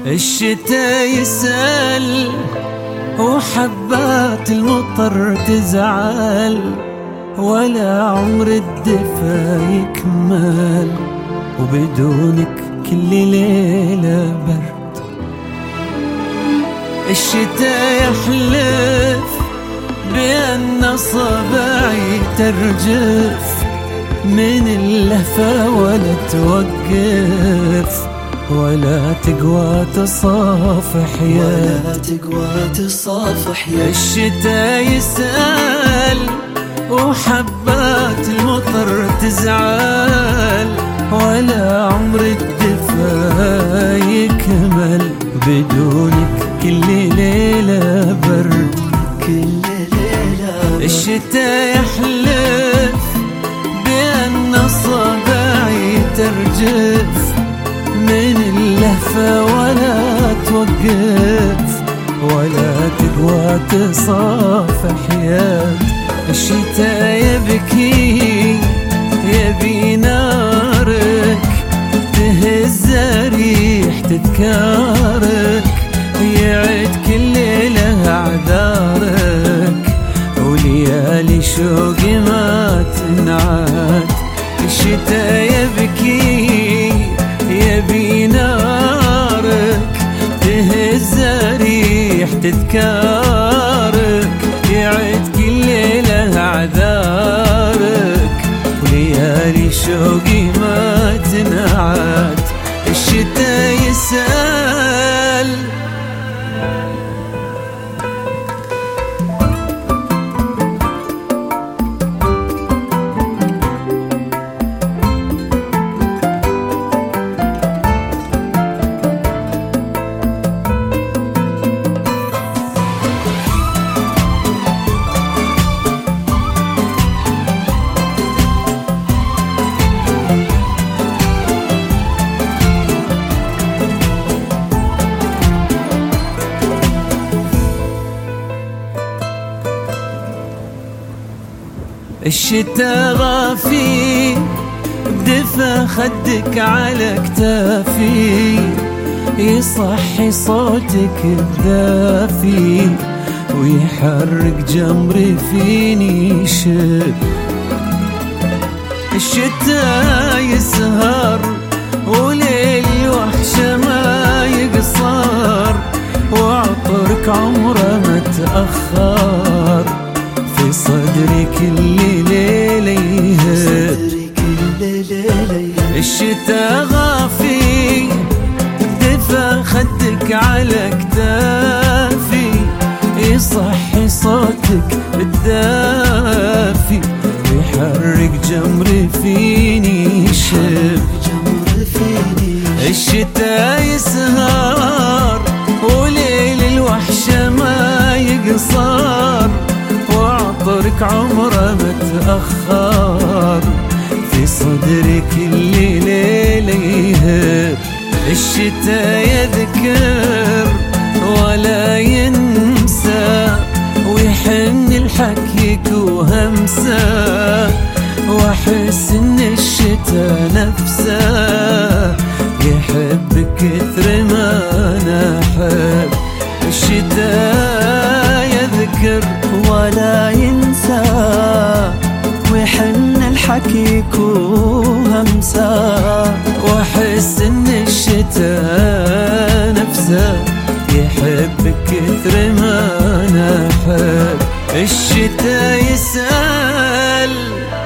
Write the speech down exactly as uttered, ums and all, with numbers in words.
الشتا يسأل وحبات المطر تزعل، ولا عمر الدفا يكمل وبدونك كل ليلة برد. الشتا يحلف بأن صباعي ترجف من اللهفة ولا توقف، ولا تقوى تصافح يد، ولا تقوى تصافح يد. الشتا يسأل وحبات المطر تزعل، ولا عمر الدفا يكمل بدونك كل ليلة برد. كل ليلة الشتا يحلف بأن صباعي ترجف من اللهفة ولا توقف، ولا تقوى تصافح يد. الشتا يبكي يبي نارك تهز ريح تذكارك، يعد كل ليلة أعذارك وليالي شوقي ما تنعاد. الشتا يبكي يبي نارك تهز ريح تذكارك، يعد كل ليلة أعذارك وليالي شوقي ما تنعاد. الشتا يسأل الشتا غافي بدفا خدك على كتافي، يصحي صوتك الدافي ويحرك جمري فيني شب. الشتا يسهر وليل وحشة ما يقصر، وعطرك عمره ما تأخر في صدري كل ليلة يهب. الشتا غافي دفا خدك على كتافي، يصحي صوتك الدافي ويحرك جمري فيني شب. الشتا يسهر وليل الوحشة ما يقصر، وعطرك عمره ما تأخر في صدري كل ليلة يهب. الشتا يذكر ولا ينسى ويحن الحكيك وهمسة، واحس ان الشتا نفسه يحب كثر ما انا احب. الشتا يذكر ولا ينسى ويحن الحكيك وهمسة، واحس ان الشتا نفسه يحب كثر ما انا احب. الشتا يسأل